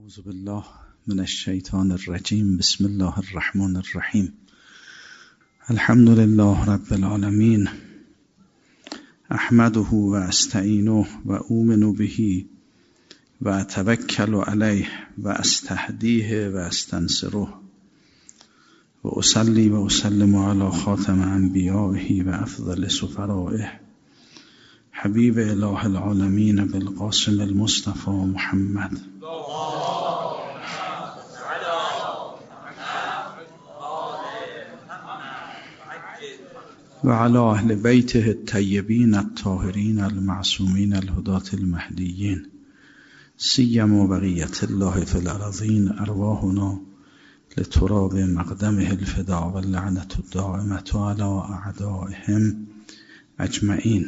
اعوذ بالله من الشیطان الرجیم. بسم الله الرحمن الرحیم. الحمد لله رب العالمین. احمده و استعینه و اؤمن به و اتوکل علیه و استهدیه و استنصره و اصلی و اسلم علی خاتم انبیائه و افضل سفرائه حبیب اله العالمین بالقاسم المصطفى محمد و علی اهل بیته الطیبین الطاهرین المعصومین الهداة المهدیین سیما بقیة الله فی الارضین ارواحنا لتراب مقدمه الفدا و اللعنة الدائمة علی اعدائهم اجمعین.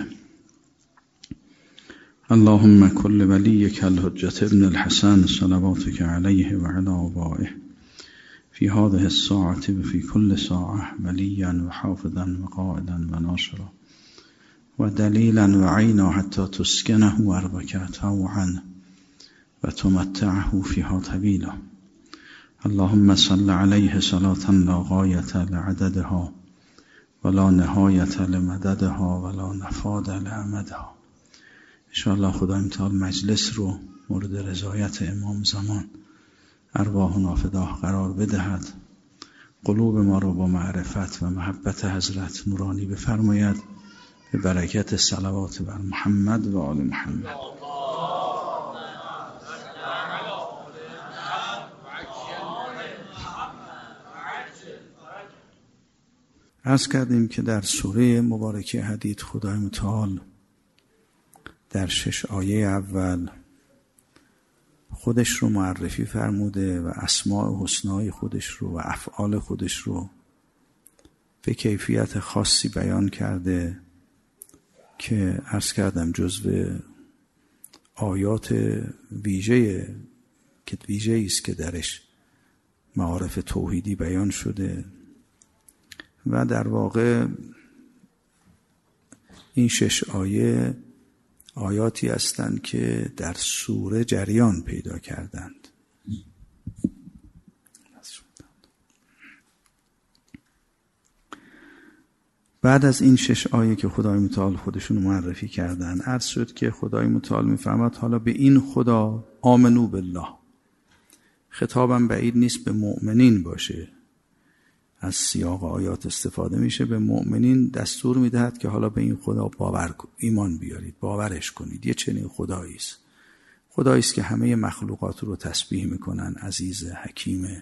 اللهم كل وليك الحجة ابن الحسن صلواتك عليه وعلى آبائه في هذه الساعة وفي كل ساعة وليا وحافظا وقائدا وناصرا ودليلا وعينا حتى تسكنه أرضك طوعا وتمتعه فيها طويلا. اللهم صل عليه صلاة لا غاية لعددها ولا نهاية لمددها ولا نفاد لأمدها. انشاءالله خدا متعال مجلس رو مورد رضایت امام زمان ارواحنا فداه قرار بدهد، قلوب ما رو با معرفت و محبت حضرت نورانی بفرماید به برکت صلوات بر محمد و آل محمد. عرض کردیم که در سوره مبارکه حدید خدای متعال در 6 آیه اول خودش رو معرفی فرموده و اسماء حسنای خودش رو و افعال خودش رو به کیفیت خاصی بیان کرده که عرض کردم جزو آیات ویژه است که درش معارف توحیدی بیان شده و در واقع این 6 آیه آیاتی هستند که در سوره جریان پیدا کردند. بعد از این 6 آیه که خدای متعال خودشون معرفی کردن، عرض شد که خدای متعال میفرماد حالا به این خدا آمنو بالله. خطابم بعید نیست به مؤمنین باشه، از سیاق آیات استفاده میشه. به مؤمنین دستور میدهد که حالا به این خدا ایمان بیارید، باورش کنید. یه چنین خدایی است، خدایی است که همه مخلوقات رو تسبیح میکنن، عزیز، حکیم،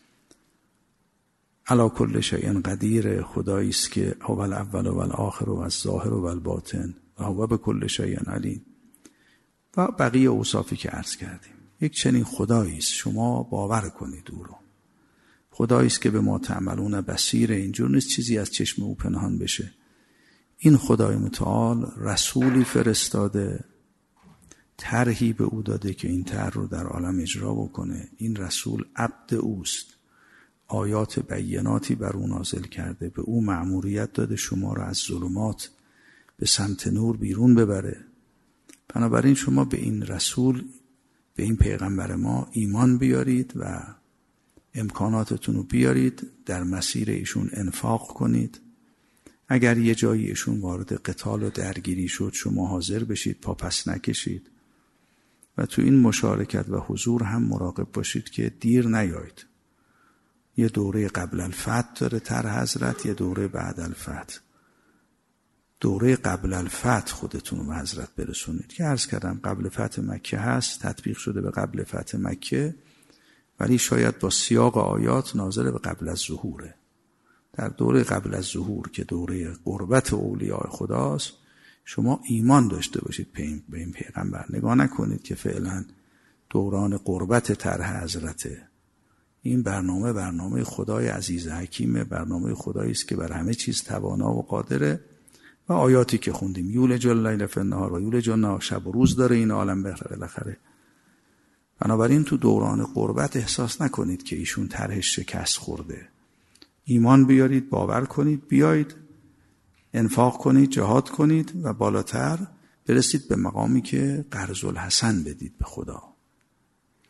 علی کل شیء قدیر. خدایی است که هو الاول و الاخر و الظاهر و الباطن و هو بكل شیء علیم و بقیه اوصافی که عرض کردیم. یک چنین خدایی است، شما باور کنید او رو. خدایی است که به ما تعملون بصیر. اینجور نیست چیزی از چشم او پنهان بشه. این خدای متعال رسولی فرستاده، طرحی به او داده که این طرح رو در عالم اجرا بکنه. این رسول عبد اوست، آیات بیناتی بر او نازل کرده، به او مأموریت داده شما رو از ظلمات به سمت نور بیرون ببره. بنابراین شما به این رسول، به این پیغمبر ما ایمان بیارید و امکاناتتون رو بیارید، در مسیر ایشون انفاق کنید. اگر یه جایی ایشون وارد قتال و درگیری شد، شما حاضر بشید، پا پس نکشید و تو این مشارکت و حضور هم مراقب باشید که دیر نیایید. یه دوره قبل الفتح داره طرح حضرت، یه دوره بعد الفتح. دوره قبل الفتح خودتون رو به حضرت برسونید که عرض کردم قبل فتح مکه هست، تطبیق شده به قبل فتح مکه، ولی شاید با سیاق آیات نازل به قبل از ظهوره. در دوره قبل از ظهور که دوره قربت اولیاء خداست، شما ایمان داشته باشید به این پیغمبر. نگاه نکنید که فعلا دوران قربت طرح حضرته. این برنامه خدای عزیز حکیمه، برنامه خدایی است که بر همه چیز توانا و قادره و آیاتی که خوندیم یولج اللیل فی النهار و یولج النهار، شب و روز داره این عالم بالاخره. بنابراین تو دوران قربت احساس نکنید که ایشون طرحش شکست خورده. ایمان بیارید، باور کنید، بیایید انفاق کنید، جهاد کنید و بالاتر برسید به مقامی که قرض الحسن بدید به خدا.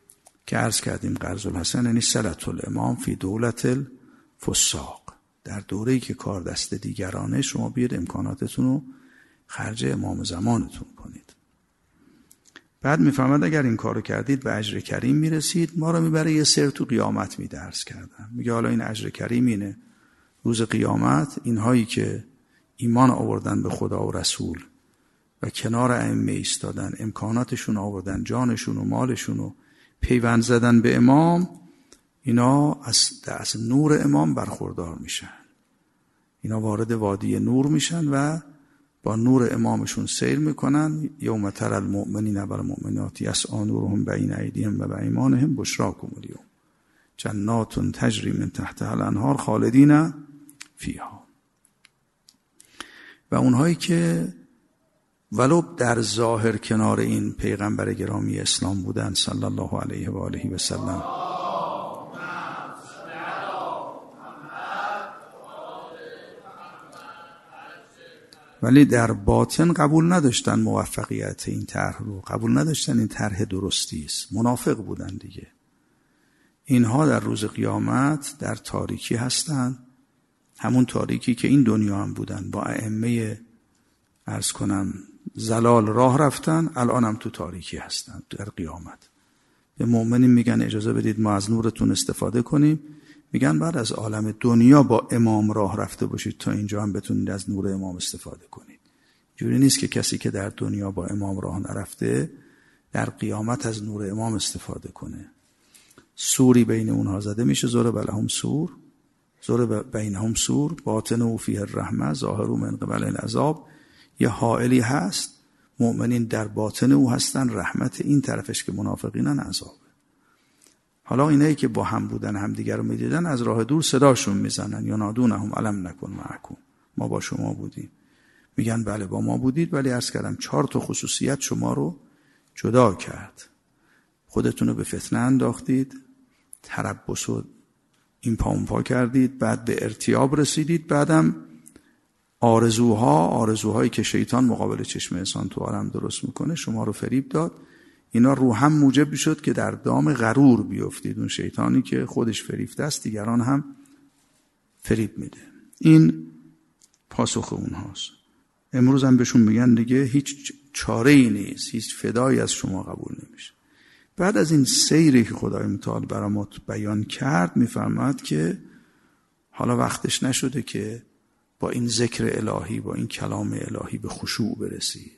که عرض کردیم قرض الحسن یعنی صلة الامام فی دولت الفساق، در دوره‌ای که کار دست دیگرانه شما بیاد امکاناتتون رو خرج امام زمانتون کنید. بعد میفهمد اگر این کارو کردید به اجر کریم میرسید، ما رو میبره یه سر تو قیامت میده. عرض کردم میگه حالا این اجر کریم اینه روز قیامت، اینهایی که ایمان آوردن به خدا و رسول و کنار ائمه ایستادن، امکاناتشون آوردن، جانشون و مالشون و پیوند زدن به امام، اینا از نور امام برخوردار میشن. اینا وارد وادی نور میشن و با نور امامشون سیر میکنن. یوم تری المؤمنین والمؤمنات یسعی نورهم بین ایدیهم و بایمانهم بشراکم الیوم جنات تجری من تحتها الانهار خالدین فیها. و اونهایی که ولو در ظاهر کنار این پیغمبر گرامی اسلام بودن صلی الله علیه و آله و سلم، ولی در باطن قبول نداشتن موفقیت این طرح رو، قبول نداشتن این طرح درستی است، منافق بودن دیگه. اینها در روز قیامت در تاریکی هستن، همون تاریکی که این دنیا هم بودن، با ائمه عرض کنم زلال راه رفتن، الان هم تو تاریکی هستن. در قیامت به مؤمنین میگن اجازه بدید ما از نورتون استفاده کنیم، میگن بعد از عالم دنیا با امام راه رفته باشید تا اینجا هم بتونید از نور امام استفاده کنید. جوری نیست که کسی که در دنیا با امام راه نرفته در قیامت از نور امام استفاده کنه. سوری بین اونها زده میشه، زور بلهم سور، زور بینهم سور باطن و فیه الرحمه ظاهر من قبل العذاب. یه حائلی هست، مؤمنین در باطن او هستن، رحمت این طرفش که منافقینن عذاب. حالا اینایی که با هم بودن همدیگر رو میدیدن از راه دور صداشون میزنن، یا نادونهم علم نکن معکم، ما با شما بودیم. میگن بله با ما بودید، ولی عرض کردم 4 خصوصیت شما رو جدا کرد. خودتون رو به فتنه انداختید، تربص و این پا اون پا کردید، بعد به ارتیاب رسیدید، بعدم آرزوهایی که شیطان مقابل چشم انسان تو عالم درست میکنه شما رو فریب داد. اینا رو هم موجب شد که در دام غرور بیفتید. اون شیطانی که خودش فریفته است دیگران هم فریب میده. این پاسخ اونهاست. امروز هم بهشون میگن دیگه هیچ چاره ای نیست، هیچ فدایی از شما قبول نمیشه. بعد از این سیری که خدای متعال برامون بیان کرد میفرماد که حالا وقتش نشده که با این ذکر الهی، با این کلام الهی به خشوع برسید.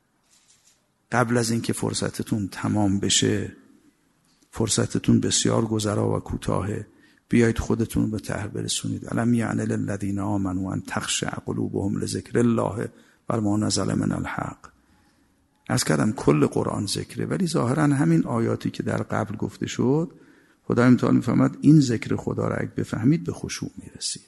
قبل از اینکه فرصتتون تمام بشه، فرصتتون بسیار گذرا و کوتاهه، بیایید خودتون به ته برسونید. الم یعن للذین آمنوا ان تخشع قلوبهم لذکر الله و ما نزل من الحق. از کردم کل قرآن ذکره، ولی ظاهرا همین آیاتی که در قبل گفته شد خدای متعال میفهمد این ذکر خدا را اگه بفهمید به خشوع میرسید.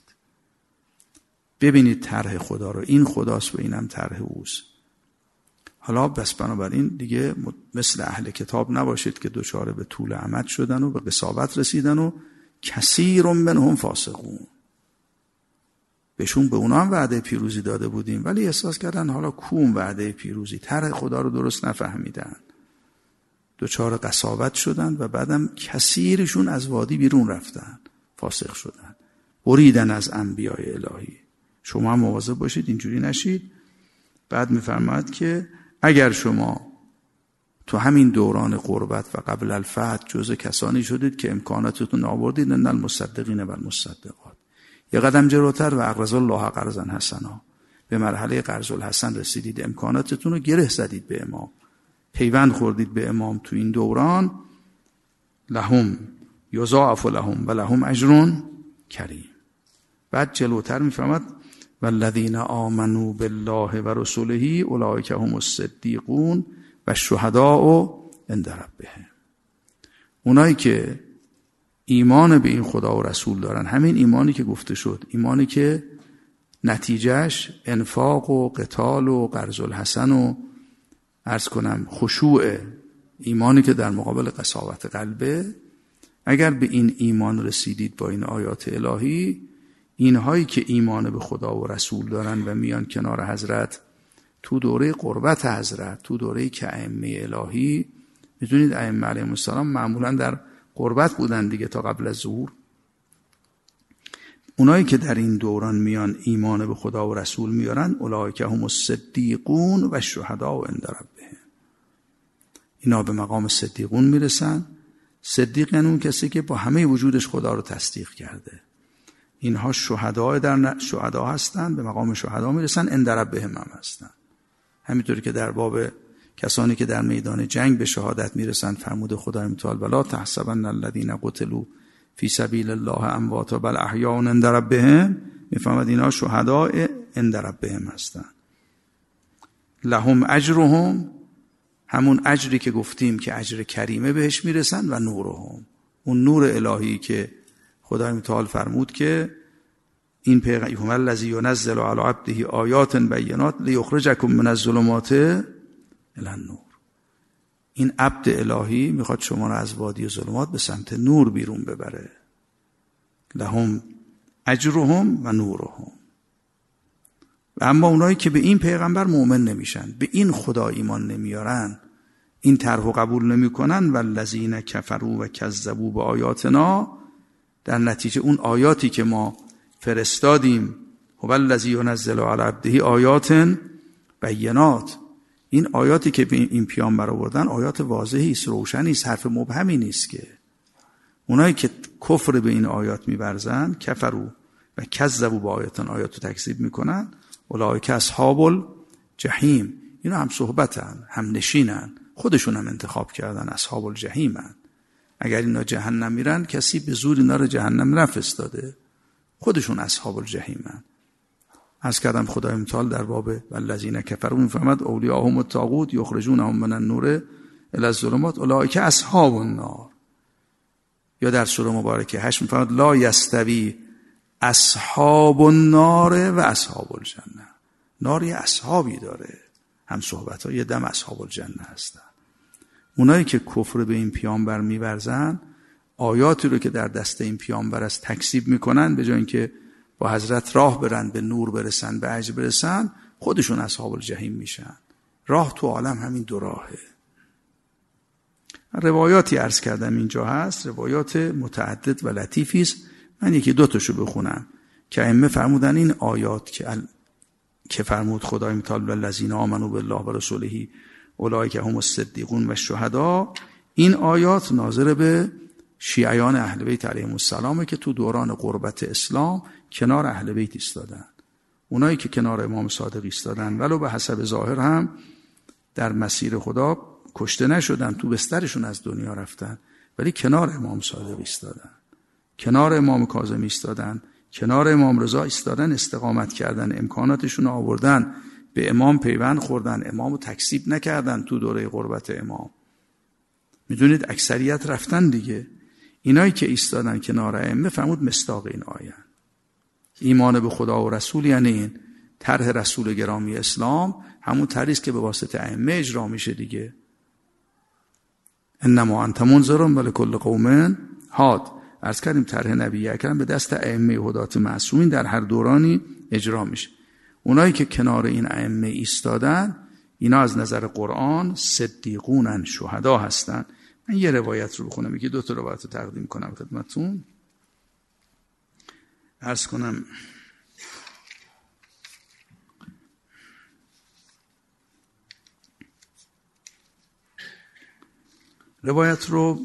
ببینید طرح خدا رو، این خداست و اینم طرح اوست. حالا بس بنابراین دیگه مثل اهل کتاب نباشید که دوچاره به طول امد شدن و به قساوت رسیدن و کثیر منهم فاسقون. بهشون به اونا هم وعده پیروزی داده بودیم، ولی احساس کردن حالا کوم وعده پیروزی، طرح خدا رو درست نفهمیدن، دوچاره قساوت شدن و بعدم کثیرشون از وادی بیرون رفتن، فاسق شدن، بریدن از انبیای الهی. شما هم مواظب باشید اینجوری نشید. بعد میفرماد که اگر شما تو همین دوران قربت و قبل الفتح جزء کسانی شدید که امکاناتتون آوردید، ان المصدقین و المصدقات، یه قدم جلوتر و اقرض الله قرضا حسنا، به مرحله قرض الحسن رسیدید، امکاناتتون رو گره زدید به امام، پیوند خوردید به امام تو این دوران، لهم یضاعف لهم و لهم اجر کریم. بعد جلوتر میفرماد والذین آمنوا بالله و رسوله اولئک هم الصدیقون و الشهداء عند ربهم. اونایی که ایمان به این خدا و رسول دارن، همین ایمانی که گفته شد، ایمانی که نتیجهش انفاق و قتال و قرض الحسن و عرض کنم خشوع، ایمانی که در مقابل قساوت قلبه، اگر به این ایمان رسیدید با این آیات الهی، اینهایی که ایمان به خدا و رسول دارن و میان کنار حضرت تو دوره قربت حضرت، تو دوره که ائمه الهی، میدونید ائمه علیهم السلام معمولا در قربت بودن دیگه تا قبل از ظهور. اونایی که در این دوران میان ایمان به خدا و رسول میارن، اولئک هم الصدیقون و الشهداء عند ربهم. اینا به مقام صدیقون میرسن. صدیق یعنی اون کسی که با همه وجودش خدا رو تصدیق کرده. اینها شهدا هستن، به مقام شهدا میرسن، عند ربهم هم هستن. همینطوری که در باب کسانی که در میدان جنگ به شهادت میرسن فرمود خدای متعال بلا تحسبن الذین قتلوا فی سبیل الله امواتا بل احیاء عند ربهم، میفهمد اینا شهدا عند ربهم هستن. لهم اجرهم، همون اجری که گفتیم که اجر کریمه بهش میرسن، و نورهم، اون نور الهی که خدای متعال فرمود که این پیغمبر الذی ینزل علی عبده آیات بینات لیخرجکم من الظلمات الی النور. این عبد الهی میخواد شما را از وادی ظلمات به سمت نور بیرون ببره. لهم اجرهم و نورهم. و اما اونایی که به این پیغمبر مؤمن نمیشن، به این خدا ایمان نمیارن، این طرحو قبول نمیکنن، والذین کفروا و کذبوا بآیاتنا، در نتیجه اون آیاتی که ما فرستادیم، هو الذی ینزل علی عبده آیات بینات، این آیاتی که این پیامبر آوردن آیات واضحی است، روشنی است، حرف مبهمی نیست. که اونایی که کفر به این آیات می‌ورزن، کفروا و کذبوا بآیاتنا، آیات رو تکذیب میکنن، اولئک اصحاب الجحیم، اینا هم صحبتن، هم نشینن، خودشون هم انتخاب کردن، اصحاب الجحیمن. اگر اینا جهنم میرن کسی به زور اینا رو جهنم نفرستاده، خودشون اصحاب الجحیمن. از کردم خدای متعال در باب والذین کفروا میفهمد اولیاءهم الطاغوت یخرجونهم من النور الی الظلمات اولئک اصحاب النار. یا در سوره مبارکه 8 میفهمد لا یستوی اصحاب النار و اصحاب الجنه. نار یه اصحابی داره، هم صحبت ها یه دم اصحاب الجنه هستن. اونایی که کفر به این پیامبر می‌ورزن، آیاتی رو که در دست این پیامبر است تکذیب میکنن، به جای اینکه با حضرت راه برن، به نور برسن، به اجر برسن، خودشون اصحاب الجحیم میشن. راه تو عالم همین دو راهه. روایاتی عرض کردم اینجا هست، روایات متعدد و لطیفی است. من یکی دو تاشو بخونم که ائمه فرمودن این آیات که فرمود خدای متعال الذین آمنوا بالله و رسوله اولئک هم الصدیقون و الشهدا، این آیات ناظر به شیعیان اهل بیت علیهم السلام که تو دوران غربت اسلام کنار اهل بیت ایستادن. اونایی که کنار امام صادق ایستادن ولو به حسب ظاهر هم در مسیر خدا کشته نشدن، تو بسترشون از دنیا رفتن، ولی کنار امام صادق ایستادن، کنار امام کاظم ایستادن، کنار امام رضا ایستادن، استقامت کردن، امکاناتشون آوردن، به امام پیوند خوردن، امامو تکذیب نکردن. تو دوره غربت امام میدونید اکثریت رفتن دیگه. اینایی که ایستادن کنار ائمه فرمود مصداق این آیه. ایمان به خدا و رسول یعنی این طرح رسول گرامی اسلام، همون طرحی است که به واسطه ائمه اجرا میشه دیگه. انما انت منذر ولکل قوم هاد. عرض کردیم طرح نبی اکرم به دست ائمه هدات معصومین در هر دورانی اجرا میشه. اونایی که کنار این ائمه ایستادن، اینا از نظر قرآن صدیقونن، شهدا هستن. من یه روایت رو بخونم، یکی دو تا روایت رو تقدیم کنم خدمتتون. عرض کنم روایت رو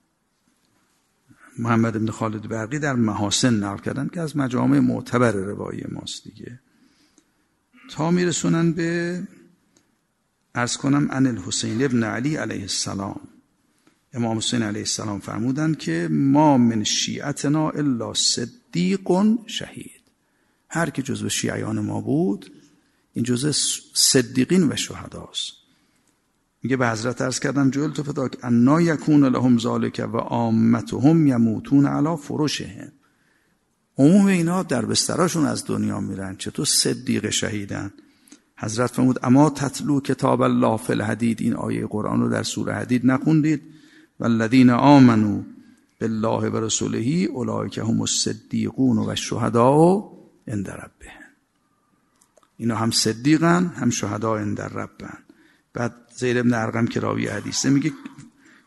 محمد بن خالد برقی در محاسن نقل کردن که از مجامع معتبر روایی ماست دیگه، تا میرسونن به عرض کنم ان الحسین ابن علی علیه السلام. امام حسین علیه السلام فرمودن که ما من شیعتنا الا صدیق شهید. هر که جزو شیعیان ما بود این جزو صدیقین و شهداست. میگه به حضرت عرض کردم جلت فداک انا یکون لهم ذالک و عامتهم یموتون علی فرشهم. عموم اینا در بستراشون از دنیا میرن، چطور صدیق شهیدن؟ حضرت فرمود اما تتلو کتاب الله فی الحدید، این آیه قرآن رو در سوره حدید نخوندید؟ والذین آمنوا بالله و رسوله اولئک هم الصدیقون و الشهداء عند ربهم. اینا هم صدیقن هم شهدا عند ربهم. بعد زید بن ارقم که راوی حدیثه میگه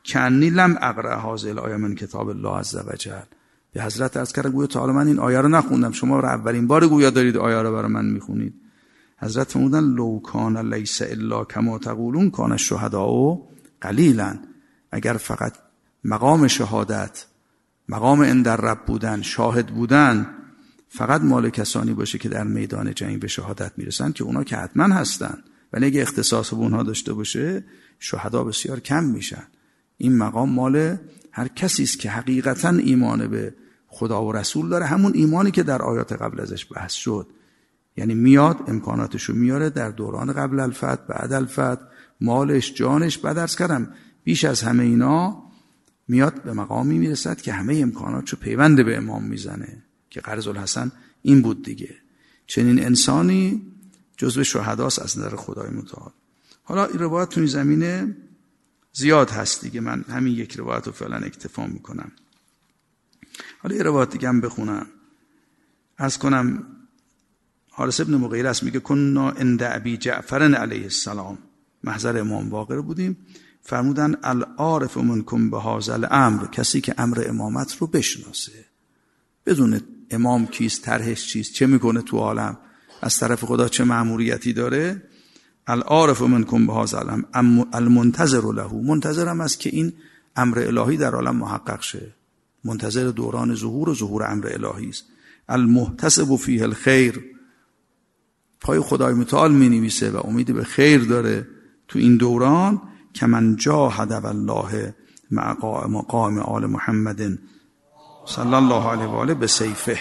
کانی لم اقرأ هذه الآیه من کتاب الله عز وجل. به حضرت عرض کردم گویا تا حالا من این آیه رو نخوندم، شما رو اولین بار گویا دارید آیه رو برای من میخونید. حضرت فرمودن لو کان لیس الا کما تقولون کان الشهداء قلیلا. اگر فقط مقام شهادت، مقام عند الرب بودن، شاهد بودن فقط مال کسانی باشه که در میدان جنگ به شهادت میرسن، که اونا که حتما هستن، ولی اگه اختصاص به اونها داشته باشه شهدا بسیار کم میشن. این مقام مال هر کسی است که حقیقتا ایمان به خدا و رسول داره، همون ایمانی که در آیات قبل ازش بحث شد. یعنی میاد امکاناتشو میاره در دوران قبل الفتح، بعد الفتح، مالش، جانش، بعد عرض کردم بیش از همه اینا میاد به مقامی میرسد که همه امکاناتشو پیوند به امام میزنه، که قرض الحسن این بود دیگه. چنین انسانی جزو شهداست از نظر خدای متعال. حالا این روایت تو این زمینه زیاد هست دیگه، من همین یک روایت رو فعلا اکتفا میکنم. حالا یه روایت دیگه هم بخونم. عرض کنم حارث ابن مغیره است، میگه کنا عند ابی جعفر علیه السلام، محضر امام واقع بودیم، فرمودن العارف منکم بهذا الامر، کسی که امر امامت رو بشناسه، بدون امام کیست، طرحش چیست، چه میکنه تو عالم، از طرف خدا چه مأموریتی داره. العارف منکم بهذا الامر المنتظر له، منتظرم است که این امر الهی در عالم محقق شه، منتظر دوران ظهور و ظهور امر الهی است. المحتسب فیه الخیر، پای خدای متعال می نویسه و امید به خیر داره تو این دوران. که من جاهد والله مع قائم آل محمد صلی الله علیه و آله به سیفه.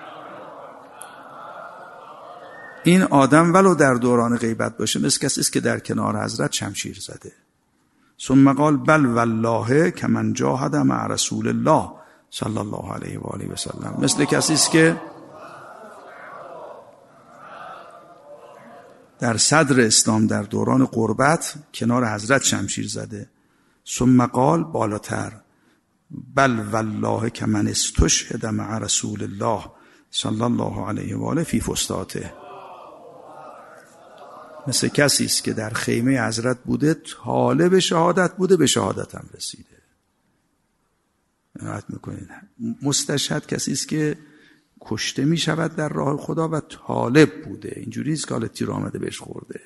این آدم ولو در دوران غیبت باشه مثل کسی است که در کنار حضرت شمشیر زده. ثم قال بل والله که من جاهد مع رسول الله صلی الله علیه و آله و سلم، مثل کسی است که در صدر اسلام در دوران قربت کنار حضرت شمشیر زده. ثم قال بالاتر بل والله که من استشهد مع رسول الله صلی الله علیه و آله فی فسطاته، مثل کسی است که در خیمه حضرت بوده، طالب شهادت بوده، به شهادت هم رسیده. نهایت میکنید مستشهد کسی است که کشته می شود در راه خدا و طالب بوده، اینجوری است که حالا تیر آمده بهش خورده.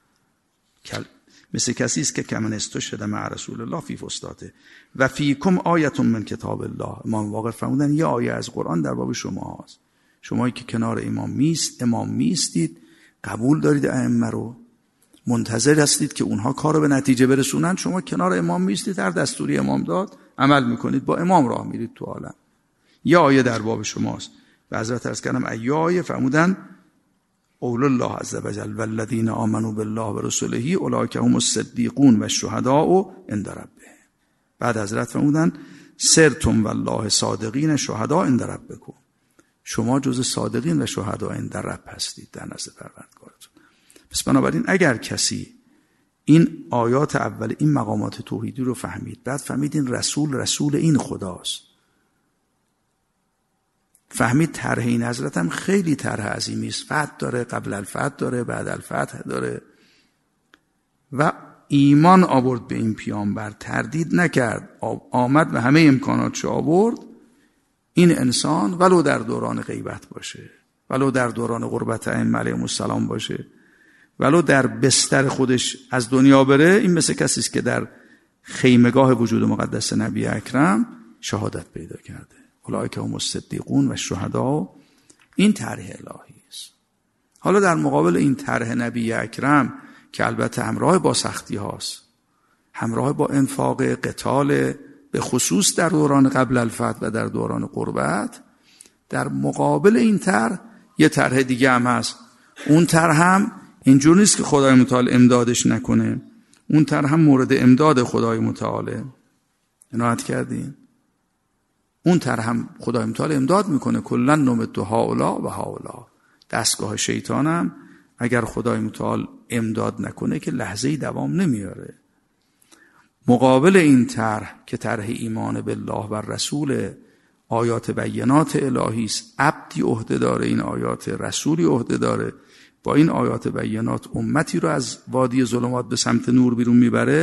مثل کسی است که کمن استشهد مع رسول الله فی فسطاته و فیکم آیه من کتاب الله. امام واقع فرمودن یه آیه از قرآن در باب شما هست، شمایی که کنار امام میستید، قبول دارید ائمه رو، منتظر هستید که اونها کار رو به نتیجه برسونن، شما کنار امام میستید، هر دستوری امام داد عمل میکنید، با امام راه میرید تو عالم. یه آیه در باب شماست. و حضرت عرض کردم ای آیه، فرمودن قول الله عز وجل والذین آمنوا بالله و رسوله اولئک هم الصدیقون و الشهداء عند ربهم. بعد حضرت فرمودن سرتم والله صادقین شهداء عند ربکم، شما جز صادقین و شهداء عند رب هستید در نزد پروردگارتون. پس بنابراین اگر کسی این آیات اول این مقامات توحیدی رو فهمید، بعد فهمید این رسول این خداست، فهمید طرح این حضرت هم خیلی طرح عظیمی است، فتح داره، قبل الفتح داره، بعد الفتح داره، و ایمان آورد به این پیامبر، تردید نکرد، آمد و همه امکاناتش آورد. این انسان ولو در دوران غیبت باشه، ولو در دوران قربت ائمه علیهم السلام باشه، ولو در بستر خودش از دنیا بره، این مثل کسی است که در خیمگاه وجود مقدس نبی اکرم شهادت پیدا کرده. اولئک هم الصدیقون و الشهداء. این طرح الهی است. حالا در مقابل این طرح نبی اکرم که البته همراه با سختی هاست، همراه با انفاق، قتال، به خصوص در دوران قبل الفتح و در دوران قربت، در مقابل این طرح یه طرح دیگه هم هست. اون طرح هم اینجور نیست که خدای متعال امدادش نکنه، اون طرح هم مورد امداد خدای متعاله. عنایت کردین؟ اون طرح هم خدای متعال امداد میکنه. کلا نمت هؤلاء و هؤلاء. دستگاه شیطانم اگر خدای متعال امداد نکنه که لحظه‌ای دوام نمیاره. مقابل این طرح که طرح ایمان بالله و رسول، آیات بینات الهی است، عبدی عهده داره این آیات، رسولی عهده داره، با این آیات بینات امتی رو از وادی ظلمات به سمت نور بیرون میبره.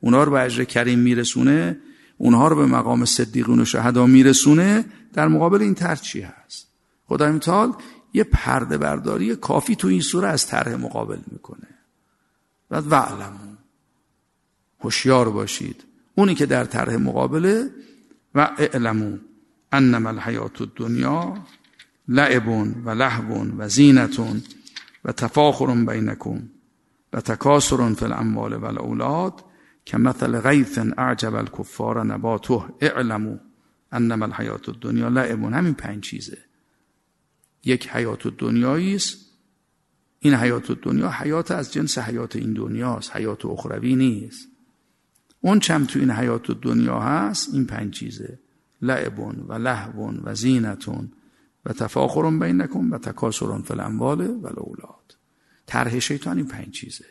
اونها رو به اجر کریم میرسونه، اونها رو به مقام صدیقون و شهدا میرسونه، در مقابل این طرح چی هست؟ خدای متعال یه پرده برداری کافی تو این سوره از طرح مقابل میکنه. بعد وعلمو، هوشیار باشید، اونی که در طرح مقابله، و اعلمو انما الحیات الدنیا لعب و لهو و زینت و تفاخر بینکم و تکاثر فی الاموال و الاولاد کمثل غیث اعجب الکفار نباته اعلموا انما الحیات الدنیا لعب. همین 5 چیزه. یک حیات الدنیایی است. این حیات الدنیا حیات از جنس حیات این دنیاست، حیات اخروی نیست. اون چم تو این حیات الدنیا هست این 5 چیزه: لعب و لهو و زینت و تفاخر بینکم و تکاثر فی الاموال و الاولاد. طرح شیطان این 5 چیزه.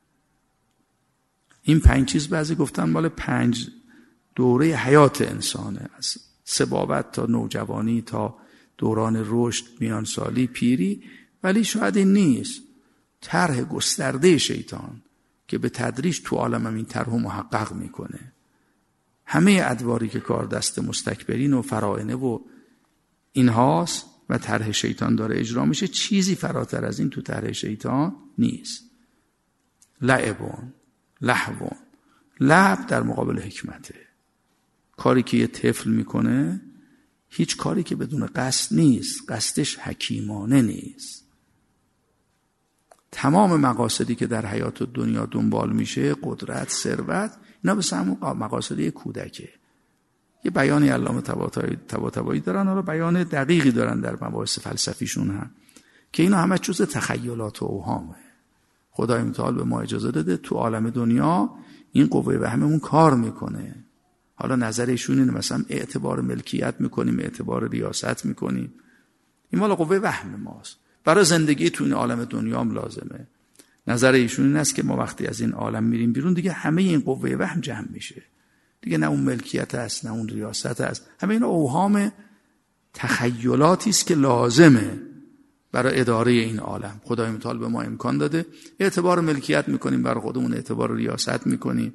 این 5 چیز بعضی گفتن مال 5 دوره حیات انسانه، از صبابت تا نوجوانی تا دوران رشد، میانسالی، پیری. ولی شاید این نیست. طرح گسترده شیطان که به تدریج تو عالم این طرح محقق میکنه. همه ادواری که کار دست مستکبرین و فراعنه و اینهاست و طرح شیطان داره اجرا میشه، چیزی فراتر از این تو طرح شیطان نیست. لعبون، لهوون. لعب در مقابل حکمته. کاری که یه طفل میکنه هیچ کاری که بدون قصد نیست، قصدش حکیمانه نیست. تمام مقاصدی که در حیات دنیا دنبال میشه، قدرت، ثروت، اینا به همون مقاصد کودکه. یه بیانی علامه طباطبایی دارن، حالا بیان دقیقی دارن در مباحث فلسفیشون هم، که اینا همه جزء تخیلات و اوهامه. خدای متعال به ما اجازه داده تو عالم دنیا این قوه وهممون کار میکنه. حالا نظرشون اینه مثلا اعتبار ملکیت میکنیم، اعتبار ریاست میکنیم، این مال قوه وهم ماست، برای زندگی تو این عالم دنیا هم لازمه. نظر ایشون این است که ما وقتی از این عالم میریم بیرون دیگه همه این قوه وهم جمع میشه، دیگه نه اون ملکیت است نه اون ریاست است، همه این اوهام تخیلاتی است که لازمه برای اداره این عالم. خدای متعال به ما امکان داده اعتبار ملکیت میکنیم، برای خودمون اعتبار ریاست میکنیم.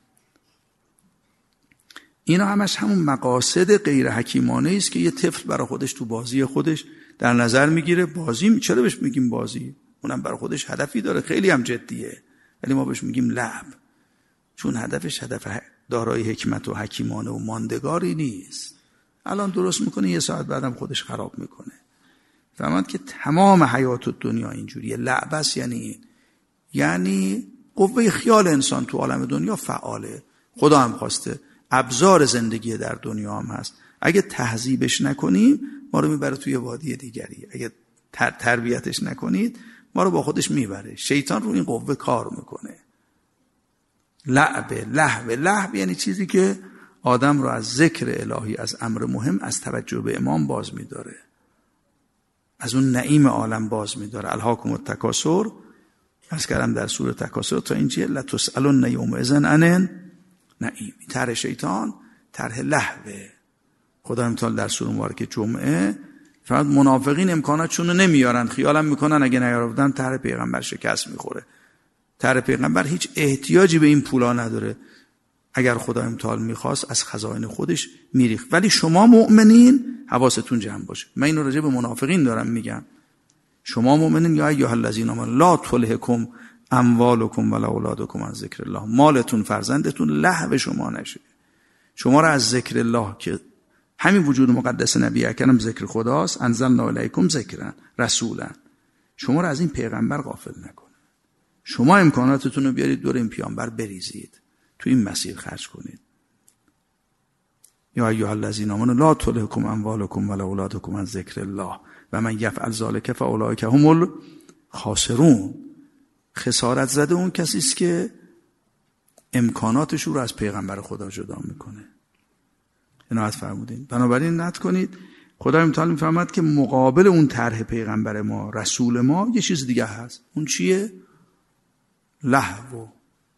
اینا همش همون مقاصد غیر حکیمانه است که یه طفل برای خودش تو بازی خودش در نظر میگیره. بازی چرا بهش میگیم بازی؟ اونم برای خودش هدفی داره، خیلی هم جدیه، ولی ما بهش میگیم لعب، چون هدفش هدف دارای حکمت و حکیمانه و ماندگاری نیست. الان درست میکنه، یه ساعت بعدم خودش خراب میکنه. فهمید که تمام حیات دنیا اینجوریه. لعب است یعنی قوه خیال انسان تو عالم دنیا فعاله. خدا هم خواسته ابزار زندگی در دنیا هم هست. اگه تهذیبش نکنیم ما رو میبره توی وادی دیگری، اگه تربیتش نکنید ما رو با خودش میبره. شیطان رو این قوه کار میکنه. لهو یعنی چیزی که آدم رو از ذکر الهی، از امر مهم، از توجه به امام باز میداره، از اون نعیم عالم باز میداره. الهاکم التکاثر، از کردم در سوره تکاثر تا اینجا لتسألن یومئذ عن نعیم. طرح شیطان طرح لهوه. خدا متعال در سوره مبارکه جمعه فقط منافقین امکاناتشون رو نمیارن، خیالم میکنن اگه نیاوردن طرح پیغمبر شکست میخوره. طرح پیغمبر هیچ احتیاجی به این پولا نداره، اگر خدا متعال میخواست از خزائن خودش میریخت. ولی شما مؤمنین حواستون جمع باشه. من اینو راجع به منافقین دارم میگم. شما مؤمنین یا ایها الذین آمنوا لا تلهکم اموالکم ولا اولادکم عن ذکر الله. مالتون، فرزندتون لهو شما نشه. شما را از ذکر الله که همین وجود مقدس نبی اکرم ذکر خداست، انزلنا الیکم ذکرا رسولا، شما را از این پیغمبر غافل نکنه. شما امکاناتتون رو بیارید دور این پیامبر بریزید، تو این مسیر خرج کنید. یا ایها الذین آمنوا لا تلهکم اموالکم ولا اولادکم عن ذکر الله و من یفعل ذلک فاولئک هم الخاسرون. خسارت زده اون کسی است که امکاناتش رو از پیغمبر خدا جدا میکنه. عنایت فرمودین. بنابراین نت کنید. خدای متعال میفهمد که مقابل اون طرح پیغمبر ما، رسول ما، یه چیز دیگه هست. اون چیه؟ لهو.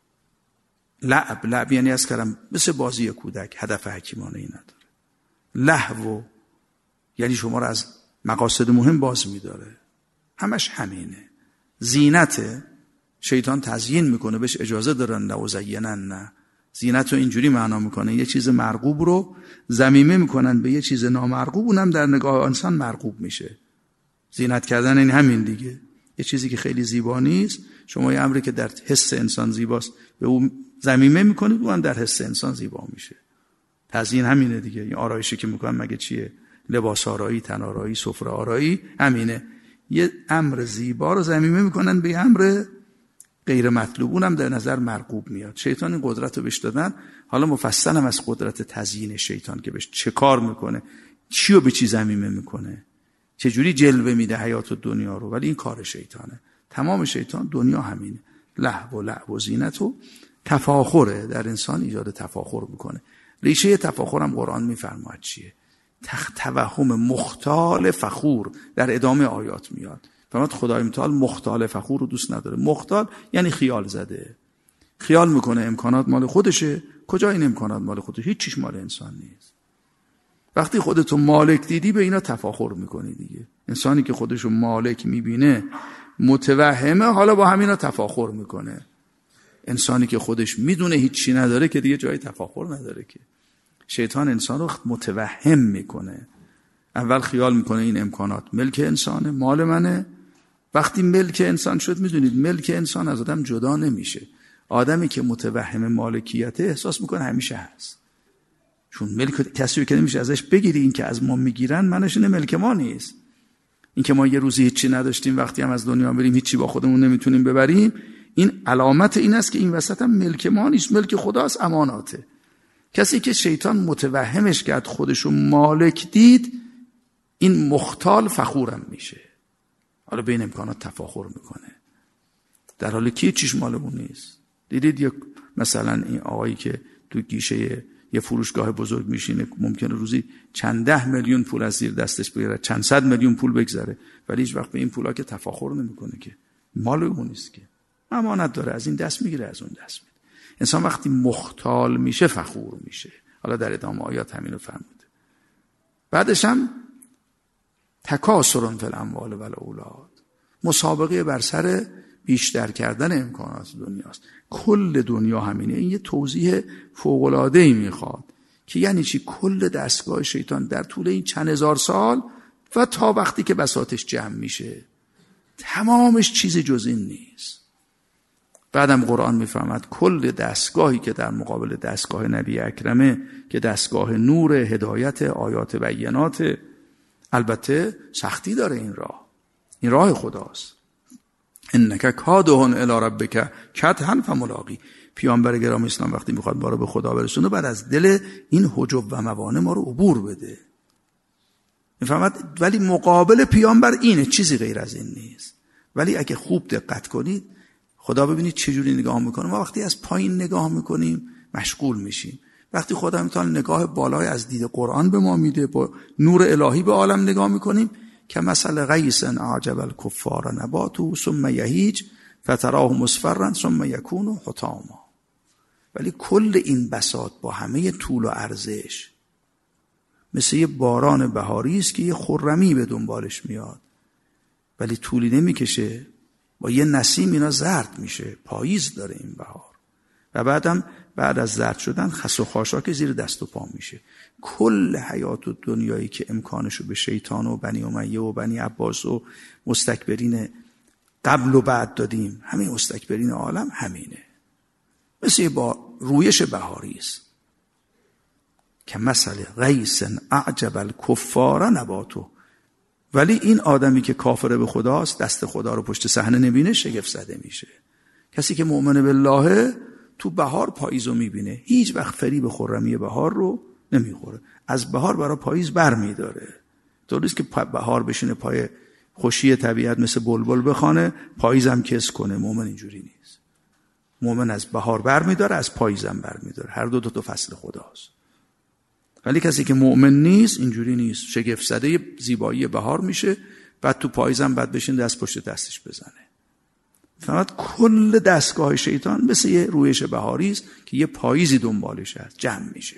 لعب یعنی از کردم مثل بازی کودک، هدف حکیمانه ای نداره. لهو یعنی شما رو از مقاصد مهم باز میداره. همش همینه. زینت، شیطان تزیین میکنه، بهش اجازه دارن نه و زینن نه زینت رو اینجوری معنا میکنه، یه چیز مرغوب رو ضمیمه میکنن به یه چیز نامرغوب، اونم در نگاه انسان مرغوب میشه. زینت کردن این همین دیگه. یه چیزی که خیلی زیبا نیست، شما یه امری که در حس انسان زیباست به اون ضمیمه میکنید، اون در حس انسان زیبا میشه. تزیین همینه دیگه. این آرایشی که میکنن مگه چیه؟ لباس آرایی، تن آرایی، سفره آرایی، همینه. یه امر زیبا رو ضمیمه میکنن به امر غیر مطلوب، اونم در نظر مرغوب میاد. شیطان این قدرت رو بهش دادن. حالا مفصل هم از قدرت تزیین شیطان که بهش چه کار میکنه، چی رو به چی ضمیمه میکنه، چه جوری جلوه میده حیات و دنیا رو. ولی این کار شیطانه. تمام شیطان دنیا همینه، لهو و لعب و زینت و تفاخره. در انسان ایجاد تفاخر میکنه. ریشه تفاخر هم قرآن میفرماید چیه؟ توهم مختال فخور در ادامه آیات میاد. فرمود خدای متعال مختال فخور رو دوست نداره. مختال یعنی خیال زده، خیال میکنه امکانات مال خودشه. کجا این امکانات مال خودشه؟ هیچ چیز مال انسان نیست. وقتی خودتو مالک دیدی به اینا تفاخر میکنی دیگه. انسانی که خودشو مالک میبینه متوهمه، حالا با همینا تفاخر میکنه. انسانی که خودش میدونه هیچی نداره که دیگه جای تفاخر نداره که. شیطان انسان رو متوهم میکنه. اول خیال میکنه این امکانات ملک انسانه، مال منه. وقتی ملک انسان شد، میدونید ملک انسان از آدم جدا نمیشه. آدمی که متوهم مالکیته احساس میکنه همیشه هست. چون ملک کسی که نمیشه ازش بگیری. این که از ما میگیرن منش اینه ملک ما نیست. این که ما یه روزی هیچی نداشتیم، وقتی هم از دنیا بریم هیچی با خودمون نمیتونیم ببریم، این علامت این است که این وسط هم ملک ما نیست، ملک خداست، اماناته. کسی که شیطان متوهمش کرد خودشو مالک دید، این مختال فخورم میشه. حالا به این امکانات تفاخر میکنه، در حالی که چیش مال اون نیست. دیدید یک مثلا این آقایی که تو گیشه یه فروشگاه بزرگ میشینه، ممکنه روزی چند 10 میلیون پول از زیر دستش بگیره، چند 100 میلیون پول بگذره، ولی هیچ وقت به این پولا که تفاخر نمیکنه که مال اون نیست، که امانت داره، از این دست میگیره از اون دست میده. انسان وقتی مختال میشه فخور میشه. حالا در ادامه آیات همینو فرموده. بعدش هم تکاثر فی الاموال و الاولاد، مسابقه بر سر بیشتر کردن امکانات دنیاست. کل دنیا همینه. این یه توضیح فوق‌العاده‌ای میخواد که یعنی چی. کل دستگاه شیطان در طول این چند هزار سال و تا وقتی که بساطش جمع میشه، تمامش چیز جز این نیست. بعدم قرآن میفهمد کل دستگاهی که در مقابل دستگاه نبی اکرمه، که دستگاه نور، هدایت، آیات بینات، البته سختی داره این راه خداست. انک کادحون الی ربک کدحا فملاقی. پیامبر گرامی اسلام وقتی میخواد ما رو به خدا برسونه، بعد از دل این حجب و موانع ما رو عبور بده. میفهمد؟ ولی مقابل پیامبر اینه، چیزی غیر از این نیست. ولی اگه خوب دقت کنید، خدا ببینید چجوری نگاه میکنه. ما وقتی از پایین نگاه میکنیم مشغول میشیم. وقتی خدا میتونه نگاه بالای از دید قرآن به ما میده، با نور الهی به عالم نگاه میکنیم، که مثل غیث اعجب الکفار نباته ثم یهیج فتراه مصفرا ثم یکون حطاما. ولی کل این بساط با همه طول و عرضش مثل یه باران بهاری است که یه خرمی به دنبالش میاد، ولی طولی نمیکشه. با یه نسیم اینا زرد میشه. پاییز داره این بهار. و بعد از زرد شدن خس و خاشاک زیر دست و پا میشه. کل حیات و دنیایی که امکانشو به شیطان و بنی امیه و بنی عباس و مستکبرین قبل و بعد دادیم، همه مستکبرین عالم همینه. مثل با رویش بهاری است که مثل غیث اعجب الکفار نباته. ولی این آدمی که کافر به خداست، دست خدا رو پشت صحنه نبینه، شگفت زده میشه. کسی که مؤمن بالله تو بهار پاییزو میبینه، هیچ وقت فریب خرمی بهار رو نمیخوره. از بهار برای پاییز بر میداره. طوریست که بهار بشینه پای خوشی طبیعت مثل بلبل بخوانه، پاییزم کس کنه. مؤمن اینجوری نیست. مؤمن از بهار بر میداره، از پاییزم بر میداره. هر دو فصل خداست. ولی کسی که مؤمن نیست اینجوری نیست. شگفت زده زیبایی بهار میشه، بعد تو پاییزم بعد بشین دست پشت دستش بزنه. فقط کل دستگاه شیطان مثل یه رویش بهاری است که یه پاییزی دنبالش هست، جمع میشه.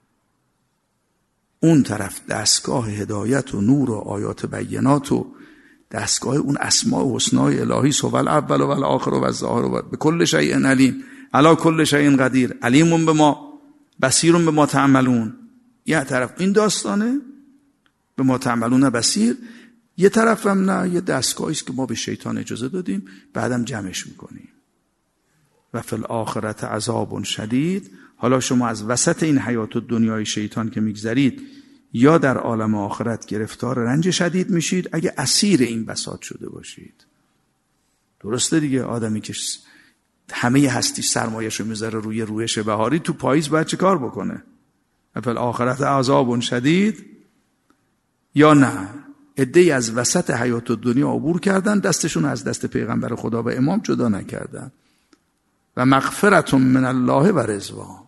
اون طرف دستگاه هدایت و نور و آیات بینات و دستگاه اون اسماء و حسنای الهی، سوال اول و الاخر و الظاهر و به کل شیء علیم. علی کل شیء قدیر علیم بما بصیر بما تعملون. یه طرف این داستانه به ما تعملون بصیر، یه طرف هم نه، یه دستگاهی است که ما به شیطان اجازه دادیم بعدم جمعش میکنیم. و فی الاخرة عذاب شدید. حالا شما از وسط این حیات دنیای شیطان که میگذرید یا در عالم آخرت گرفتار رنج شدید میشید اگه اسیر این بساط شده باشید. درسته دیگه، آدمی که همه هستیش سرمایه‌شو میذاره روی رویش بهاری، تو پاییز باید چه کار بکنه؟ فی الاخرة عذاب شدید. یا نه، عده‌ای از وسط حیات دنیا عبور کردن، دستشون از دست پیغمبر خدا و امام جدا نکردن. و مغفرت من الله و رضوان.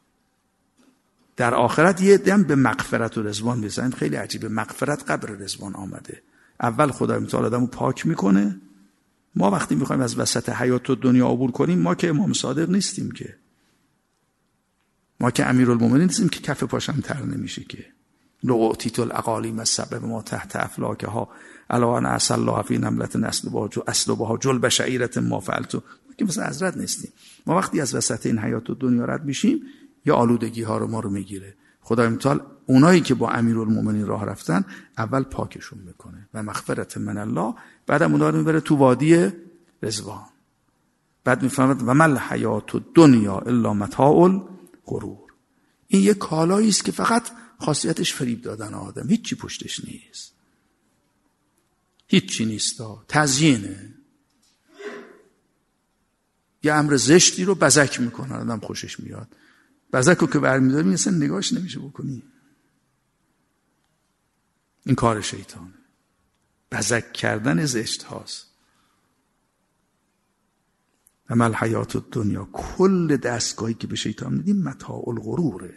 در آخرت یه دم به مغفرت و رضوان بزنید. خیلی عجیبه، مغفرت قبل رضوان آمده. اول خدای متعال آدمو پاک میکنه. ما وقتی میخوایم از وسط حیات دنیا عبور کنیم، ما که امام صادق نیستیم، که ما که امیرالمومنین نیستیم که کف پاشم تر نمیشه، که لو اعطیت الاقالیم السبع ما تحت افلاکها الا ان عسى الله فی نملة اسلبها جلب شعیرة ما فعلت. که مثلا حضرت نیستیم. ما وقتی از وسط این حیات دنیا رد میشیم، یا آلودگی ها رو ما رو میگیره. خدای متعال اونایی که با امیرالمومنین راه رفتن اول پاکشون میکنه و مغفرت من الله، بعدم اونا رو میبره تو وادی رضوان. بعد میفهمد و مل حیات الدنیا الا متاع الغرور. این یه کالایی است که فقط خاصیتش فریب دادن آدم، هیچی پشتش نیست، هیچی نیست، تزیینه. یه امر زشتی رو بزک میکنه، آدم خوشش میاد. بزک رو که برمیداری اصلا نگاهش نمیشه بکنی. این کار شیطانه، بزک کردن زشت هاست. و مل حیات الدنیا، کل دستگاهی که به شیطان میدیم متاع الغروره.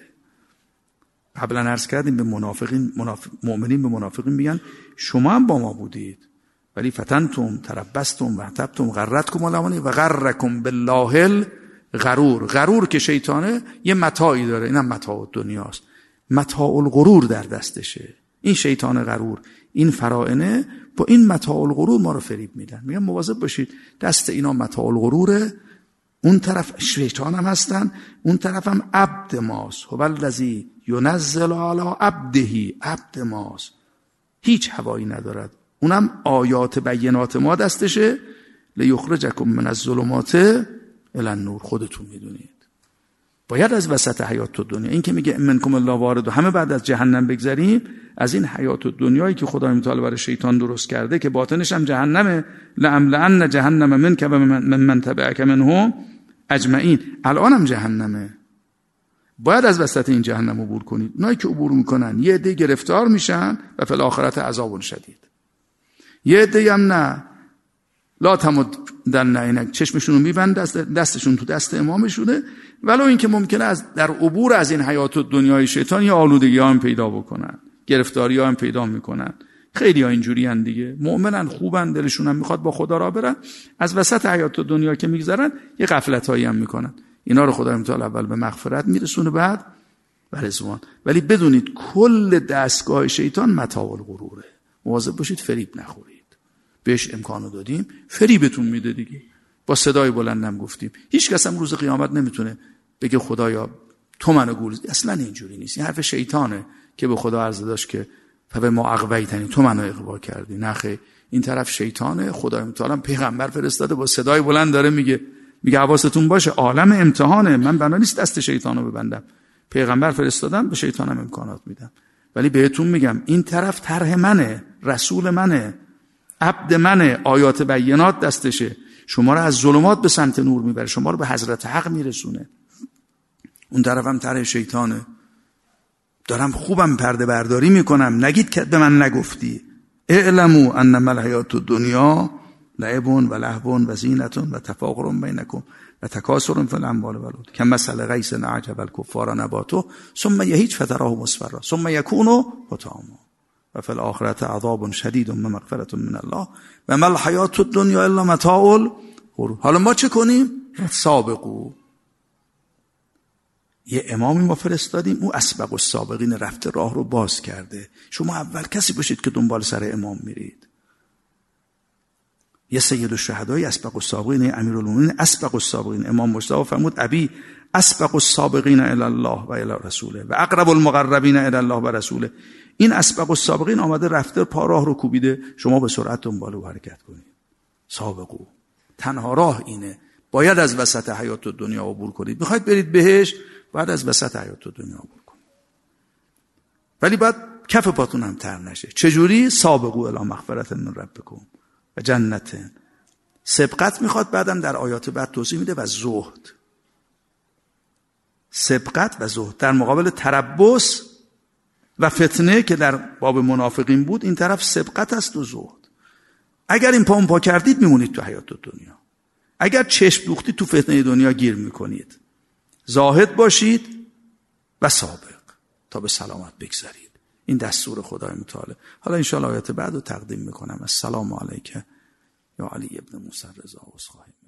قبلا عرض کردیم به منافقین، مؤمنین به منافقین میگن شما هم با ما بودید ولی فتنتم تربستم و تبتم غرتکم الامانی و غرکم بالله الغرور. غرور که شیطانه یه متاعی داره، اینم متاع دنیاست. متاع الغرور در دستشه. این شیطان غرور، این فرائنه با این متاع الغرور ما رو فریب میدن. میگن مواظب باشید، دست اینا متاع الغروره، اون طرف شیطان هم هستن، اون طرف هم عبد ماست. هو الذی ینزل علی عبده، عبد ماست، هیچ هوایی ندارد. اونم آیات بینات ما دستشه. لیخرجکم من الظلمات الی النور. خودتون میدونید باید از وسط حیات دنیا، این که میگه منکم الله وارد و همه بعد از جهنم بگذریم، از این حیات دنیایی که خدای متعال برای شیطان درست کرده که باطنش هم جهنمه، لاملأن جهنم منک و من تبعک منهم اجمعین، الان هم جهنمه. باید از وسط این جهنم عبور کنید. اونایی که عبور میکنن یه عده گرفتار میشن و فی الاخرة عذاب شدید. یه عده هم نه، لا تمدن عینک، چشمشون رو میبند، دستشون تو دست امامشونه، ولو این که ممکنه از در عبور از این حیات دنیای شیطان یا آلودگی ها هم پیدا بکنن، گرفتاری ها هم پیدا میکنن. خیلی ها اینجوری هن دیگه، مؤمنن، خوبن، دلشون هم میخواد با خدا را برن، از وسط حیات دنیا که میگذرن یه غفلت هایی هم میکنن. اینا رو خدای متعال اول به مغفرت میرسونه، بعد به رضوان. ولی بدونید کل دستگاه شیطان متاع الغروره. مواظب باشید فریب نخورید. بهش امکانو دادیم، فریبتون میده دیگه. با صدای بلندم گفتیم، هیچ کس هم روز قیامت نمیتونه بگه خدایا تو منو گول. اصلا اینجوری نیست. این حرف شیطانه که به خدا عرض داشت که فبه ما اغویتنی، تو منو اغوا کردی. نخه، این طرف شیطانه. خدای متعال پیغمبر فرستاده با صدای بلند داره میگه حواستون باشه، عالم امتحانه، من بنا نیست دست شیطانو ببندم. پیغمبر فرستادم، به شیطانم امکانات میدم. ولی بهتون میگم این طرف طرح منه، رسول منه، عبد منه، آیات بینات دستشه، شما رو از ظلمات به سمت نور میبره، شما رو به حضرت حق میرسونه. اون طرفم طرح شیطانه. دارم خوبم پرده برداری میکنم، نگید که به من نگفتی. اعلموا انما الحیات الدنیا لعب و لهو و زینت و تفاخر بینکم و تکاثر فی الاموال والأولاد کمثل غیث اعجب الکفار نباته ثم یهیج فتراه مصفرا ثم یکون حطاما و فی الاخرة عذاب شدید و مغفرة من الله و ما الحیات الدنیا الا متاع الغرور. حالا ما چه کنیم؟ سابقو. یه امامی ما فرستادیم، او اسبق السابقین، رفته راه رو باز کرده. شما اول کسی باشید که دنبال سر امام میرید. یه سید الشهدای اسبق السابقین، امیرالمومنین اسبق السابقین. امام مجتبی فرمود ابی اسبق السابقین الی الله و الی رسوله و اقرب المقربین الی الله و رسوله. این اسبق السابقین آمده رفته پا راه رو کوبیده، شما به سرعت دنبال او حرکت کنید. سابقو، تنها راه اینه. باید از وسط حیات دنیا عبور کنید. میخواید برید بهشت، باید از وسط حیات دنیا عبور کنید. ولی باید کف پاتون هم تر نشه. چجوری؟ سابقو الی مغفرة من ربکم و جنت. سبقت میخواد، بعدم در آیات بعد توضیح میده، و زهد. سبقت و زهد در مقابل تربص و فتنه که در باب منافقین بود، این طرف سبقت است و زهد. اگر این پا کردید میمونید تو حیات دنیا. اگر چشم دوختید تو فتنه دنیا گیر میکنید. زاهد باشید و سابق تا به سلامت بگذرید. این دستور خدای متعال. حالا انشاءالله آیات بعد رو تقدیم میکنم. السلام علیک یا علی ابن موسی رضا.